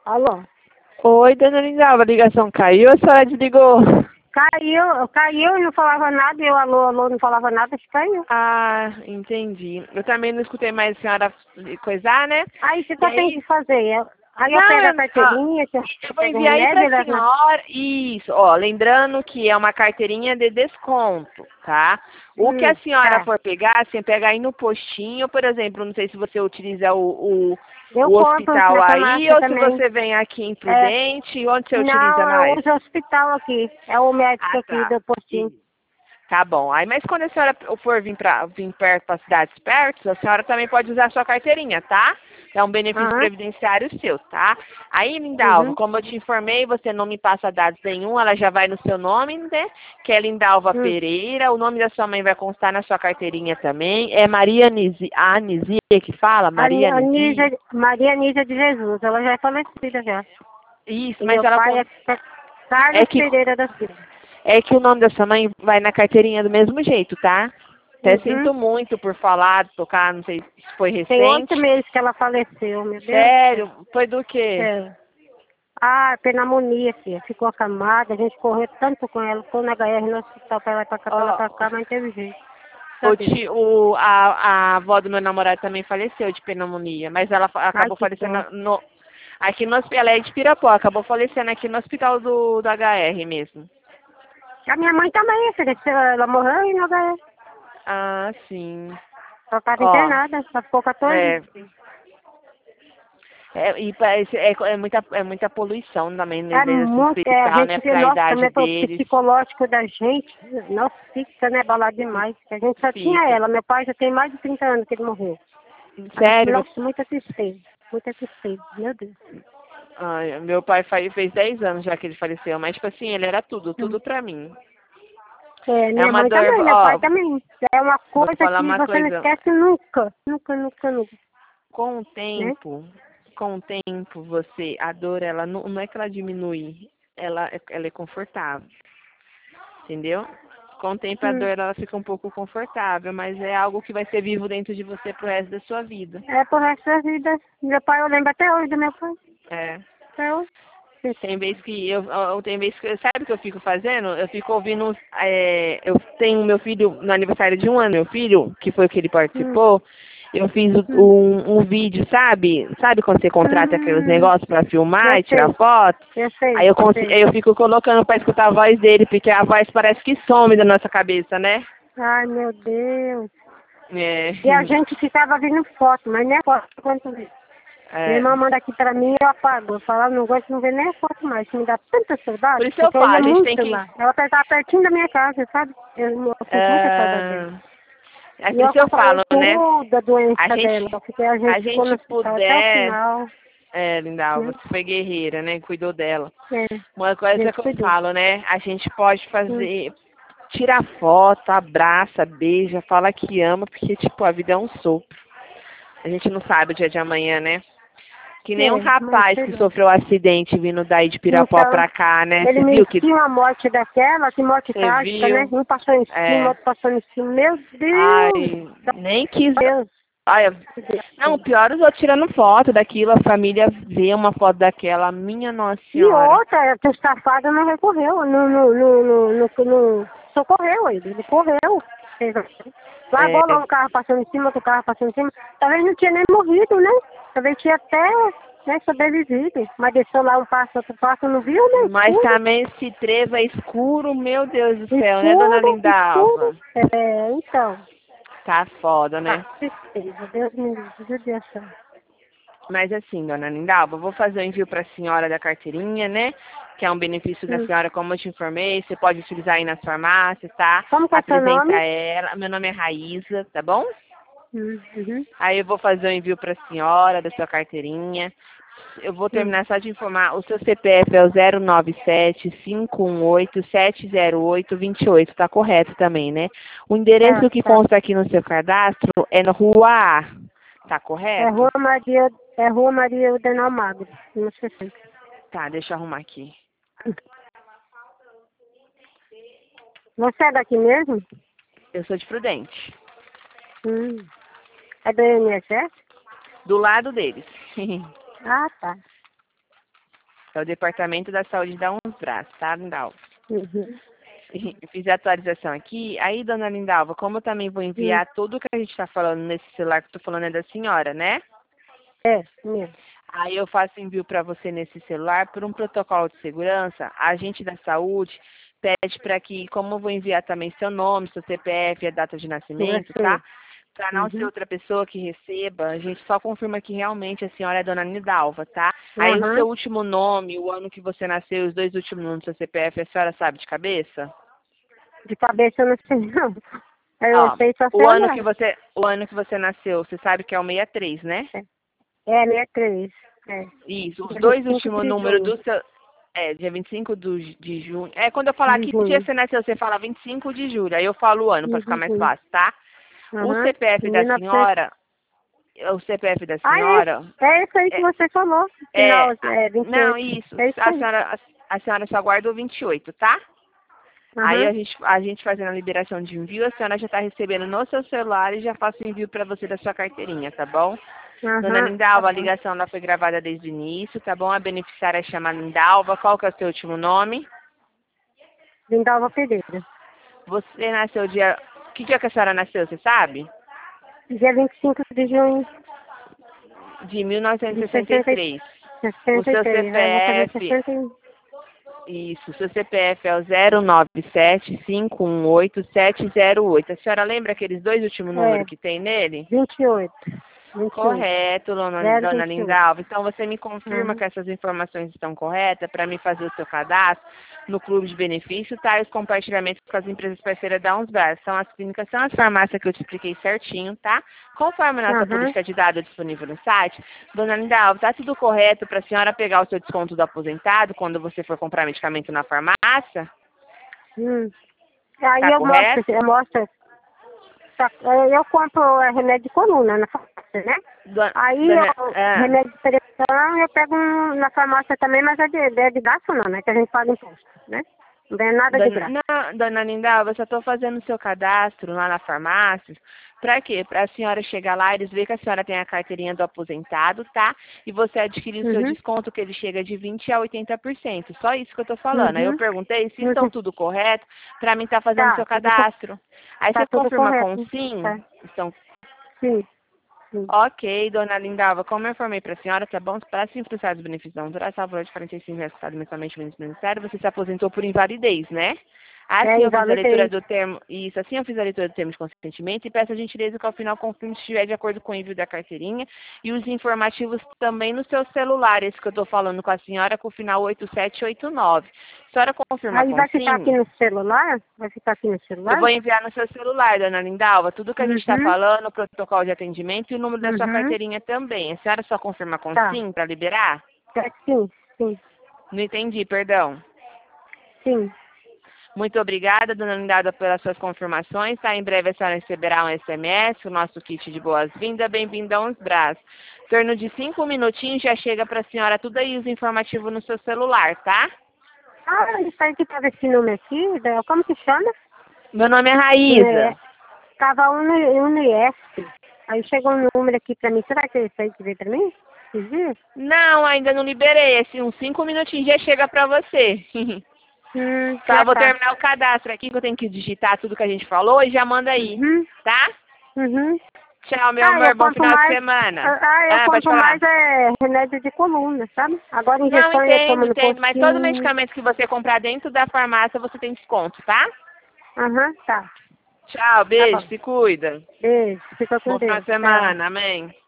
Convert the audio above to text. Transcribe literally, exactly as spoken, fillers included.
Alô? Oi, dona Lindalva, a ligação caiu ou a senhora desligou? Caiu, caiu e não falava nada, eu alô, alô, não falava nada, acho que caiu. Ah, entendi. Eu também não escutei mais a senhora coisar, né? Aí você E tá tem aí? que fazer. Eu, aí eu Não, pego a eu, ó, carteirinha, que eu eu vou pego o enviar aí remédio, pra eu levo na... senhora. Isso, ó, lembrando que é uma carteirinha de desconto, tá? O que a Hum, senhora tá. for pegar, você pega aí no postinho, por exemplo, não sei se você utiliza o, o, Eu o compro hospital na aí farmácia ou se também. você vem aqui em É, Prudente, onde você utiliza não, eu mais? uso o hospital aqui. É o médico Ah, aqui tá. do postinho. Tá bom. Aí, mas quando a senhora for vir, pra, vir perto para cidades perto, a senhora também pode usar a sua carteirinha, tá? É um benefício Aham, previdenciário seu, tá? Aí, Lindalva, uhum, como eu te informei, você não me passa dados nenhum, ela já vai no seu nome, né? Que é Lindalva hum. Pereira. O nome da sua mãe vai constar na sua carteirinha também. É Maria Anizia, a Anizia que fala? A, Ni- Maria a Anizia? Nízia, Maria Nízia de Jesus, ela já é falecida já. Isso, E mas meu ela pai con- é Carlos é que Pereira da Silva. É que o nome da sua mãe vai na carteirinha do mesmo jeito, tá? Até Uhum. sinto muito por falar, tocar, não sei se foi Tem oito recente. meses que ela faleceu, meu Deus do céu. Sério? Foi do quê? É. Ah, pneumonia, filha. Ficou acamada, a gente correu tanto com ela, foi na H R no hospital pra lá e pra cá, pra lá pra Ó, cá, mas não teve jeito. o Cadê? ti- o, a, a avó do meu namorado também faleceu de pneumonia, mas ela fa- Ai, acabou que falecendo dó. no, aqui no hospital, ela é de Pirapó, acabou falecendo aqui no hospital do, do H R mesmo. A minha mãe também, filha. Ela morreu aí no H R. Ah, sim. Ela tava Ó, internada, ela ficou quatorze é, dias. é, e parece, é, é muita, é muita poluição também né, É nesse muito, é, a hospital, né, gente vê, pra nossa, idade também o deles. psicológico da gente, nossa, fica, né, balado demais. A gente só tinha Fica. ela, meu pai já tem mais de trinta anos que ele morreu. Ai, Sério, nossa, meu, muita tristeza, muita tristeza, meu Deus. ai, meu pai fa- fez dez anos já que ele faleceu, mas tipo assim, ele era tudo, Hum. tudo pra mim. É, É minha uma mãe dor, também, meu pai ó, também. É uma vou coisa falar que uma você não coisa, esquece nunca, nunca, nunca, nunca, com o né? tempo, com o tempo, você, a dor, ela não, não é que ela diminui, ela, ela é confortável, entendeu? Com o tempo a Hum. dor ela fica um pouco confortável, mas é algo que vai ser vivo dentro de você pro resto da sua vida. É pro resto da vida. Meu pai, eu lembro até hoje do meu pai. É. Até hoje. Tem vez que eu, eu tem vez que sabe o que eu fico fazendo? Eu fico ouvindo, é, eu tenho meu filho no aniversário de um ano, meu filho, que foi o que ele Hum, participou, eu fiz o- hum, um, um vídeo, sabe? Sabe quando você contrata aqueles hum. negócios pra filmar Eu e tirar sei, foto? eu Aí sei, eu consigo, sei. aí eu fico colocando pra escutar a voz dele, porque a voz parece que some da nossa cabeça, né? Ai, meu Deus. É, E a gente ficava vendo foto, mas nem a foto quanto vê. Minha é. irmã manda aqui pra mim e eu apago. Eu falo, "Ah, não gosto de não ver nem a foto mais. Me dá tanta Por saudade, isso eu porque eu falo, ia a gente tem muito que. lá. Ela estava pertinho da minha casa, sabe? Eu, eu sinto muita saudade dela. ah, é E por eu isso eu acompanhei falo, né? toda a A doença dela. gente, Porque a a gente ficou no gente hospital até o puder. final, É, Lindalva, né? você foi guerreira, né? Cuidou dela. É, Uma a coisa gente que eu cuidou. falo, né? A gente pode Hum. fazer, tira foto, abraça, beija, fala que ama, porque, tipo, a vida é um sopro. A gente não sabe o dia de amanhã, né? Que nem um É, mas rapaz sei que lá. sofreu um acidente vindo daí de Pirapó Então, pra cá, né? ele Você me viu que tinha uma morte daquela, que morte você trágica, né? viu? Um passou em cima, É. outro passou em cima. Meu Deus! Ai, nem quis. Deus! Ai, não, Deus. pior os outros tirando foto daquilo, a família vê uma foto daquela, minha Nossa E Senhora. outra, que o safado não recorreu, não, não, não, não, não, não socorreu ele, ele correu. É, Largou lá um carro passando em cima, outro carro passando em cima. Talvez não tinha nem morrido, né? Talvez tinha até né, sobrevivido. Mas deixou lá um passo, outro passo, não viu, né? mas Escuro, também esse trevo é escuro, meu Deus do céu, né, dona escuro, escuro. Lindalva? É, então. Tá foda, Ah, né? tristeza, Deus me livre, judiação. Mas assim, dona Lindalva, eu vou fazer o envio pra senhora da carteirinha, né? Que é um benefício da Hum. senhora, como eu te informei. Você pode utilizar aí nas farmácias, tá? Como que é seu Apresenta nome? ela. Meu nome é Raíza, tá bom? Hum, Uhum. Aí eu vou fazer o envio pra senhora da sua carteirinha. Eu vou Hum. terminar só de informar. O seu C P F é o zero nove sete, cinco um oito, sete zero oito, dois oito. Tá correto também, né? O Tá, endereço que tá. consta aqui no seu cadastro é na Rua A. Tá É correto? Rua Maria, é Rua Maria Udenal Magro, no sessenta. Tá, deixa eu arrumar aqui. Você é daqui mesmo? Eu sou de Prudente. Hum. É do I N S S? Do lado deles. Ah, tá. É o Departamento da Saúde da Unsbras, tá, Lindalva? Uhum. Fiz a atualização aqui. Aí, dona Lindalva, como eu também vou enviar Uhum. tudo que a gente está falando nesse celular que eu estou falando é da senhora, né? É, mesmo. Aí eu faço envio para você nesse celular por um protocolo de segurança. A agente da saúde pede para que, como eu vou enviar também seu nome, seu C P F e a data de nascimento, Você. tá? Para não ser Uhum. outra pessoa que receba, a gente só confirma que realmente a senhora é dona Nidalva, tá? Aí o Aham. seu último nome, o ano que você nasceu, os dois últimos números do seu C P F, a senhora sabe de cabeça? De cabeça eu não sei não. Eu Ó, sei só o ano que celular. você, o ano que você nasceu, você sabe que é o sessenta e três, né? É, é sessenta e três. É. Isso, os Dia vinte dois e cinco últimos de números junho. do seu. É, dia vinte e cinco do, de junho. É, quando eu falar De que dia junho. você nasceu, você fala vinte e cinco de julho. Aí eu falo o ano para ficar De mais junho. fácil, tá? O Aham. C P F da mil e novecentos. senhora, o C P F da Ah, é esse, senhora, é esse aí que é, você falou. é Final a- é vinte e não, oito. isso, É isso a aí. senhora, a, a senhora só guarda o vinte e oito, tá? Aí a Aham. gente, a gente fazendo a liberação de envio, a senhora já está recebendo no seu celular e já faço o envio para você da sua carteirinha, tá bom? Dona Aham. Tá Lindalva, a bom. ligação lá foi gravada desde o início, tá bom? A beneficiária chama Lindalva. Qual que é o seu último nome? Lindalva Pereira. Você nasceu dia... Que dia que a senhora nasceu, você sabe? Dia vinte e cinco de junho De mil novecentos e de sessenta e sessenta, três. O sessenta e seu três. É, eu vou fazer C P F... sessenta e um. Isso, o seu C P F é o zero nove sete cinco um oito sete zero oito. A senhora lembra aqueles dois últimos É, números que tem nele? vinte e oito. vinte e oito. Correto, dona, Zero dona vinte e oito. Lindalva. Então você me confirma Aham. que essas informações estão corretas para mim fazer o seu cadastro no clube de benefício, tá? E os compartilhamentos com as empresas parceiras da Unsbar. São as clínicas, são as farmácias que eu te expliquei certinho, tá? Conforme a nossa Aham. política de dados disponível no site, dona Lindalva, tá tudo correto para a senhora pegar o seu desconto do aposentado quando você for comprar medicamento na farmácia? Hum. Aí Tá eu mostro, correto? eu mostro. Só- é, Eu compro é, remédio de coluna na farmácia, né? Dona, Aí dona, eu, ah, remédio de pressão eu pego um na farmácia também, mas é de, é de graça não, né? Que a gente paga imposto, né? Não ganha nada de Dona, graça. não, dona Lindalva, eu só estou fazendo o seu cadastro lá na farmácia. Para quê? Para a senhora chegar lá, eles verem que a senhora tem a carteirinha do aposentado, tá? E você adquirir o seu Uhum. desconto, que ele chega de vinte por cento a oitenta por cento. Só isso que eu estou falando. Aí eu Uhum. perguntei se estão Uhum. tudo correto para mim estar fazendo o Tá, seu tudo, co- cadastro. Aí tá você tudo confirma com correto. sim. Tá. Estão Sim, sim. Ok, dona Lindalva, como eu informei para a senhora, tá bom? Para se influenciar dos benefícios da Honduras, o valor de quarenta e cinco reais custado mensalmente no Ministério, você se aposentou por invalidez, né? É Assim eu fiz a leitura invalidez. do termo, isso, assim eu fiz a leitura do termo de consentimento e peço a gentileza que ao final confirme se estiver de acordo com o envio da carteirinha e os informativos também no seu celular, esse que eu estou falando com a senhora, com o final oito sete oito nove. A senhora confirma Aí com vai ficar aqui sim? no celular? Vai ficar aqui no Eu celular? vou enviar no seu celular, dona Lindalva, tudo que a gente está Uhum. falando, o protocolo de atendimento e o número da sua Uhum. carteirinha também. A senhora só confirma com Tá. sim para liberar? É, sim, sim, Não entendi, perdão. sim. Muito obrigada, dona Lindalva, pelas suas confirmações. Tá? Em breve a senhora receberá um S M S, o nosso kit de boas-vindas. Bem-vinda a uns braços. Em torno de cinco minutinhos já chega para a senhora tudo aí os informativos no seu celular, tá? Ah, isso aí que tava esse número aqui, da- como que chama? Meu nome é I N E S. Raíza. Tava um I N E S. Aí chegou um número aqui pra mim. Será que é isso aí que veio pra mim? Esses dias? Não, ainda não liberei. Esse, uns cinco minutinhos já chega para você. Hum, Tá, já vou tá. terminar o cadastro aqui, que eu tenho que digitar tudo que a gente falou e já manda aí, Uhum, tá? uhum. Tchau, meu Ah, eu amor. Bom compro final de mais. semana. Ah, eu Ah, pode compro falar. mais é remédio de coluna, sabe? Agora Não, injeção eu entendo, tomo no entendo. Mas todo postinho. medicamento que você comprar dentro da farmácia, você tem desconto, tá? Aham, tá. Tchau, Tá beijo, bom. se cuida. Beijo. Fica com Bom final Deus. de Tchau. semana. Amém.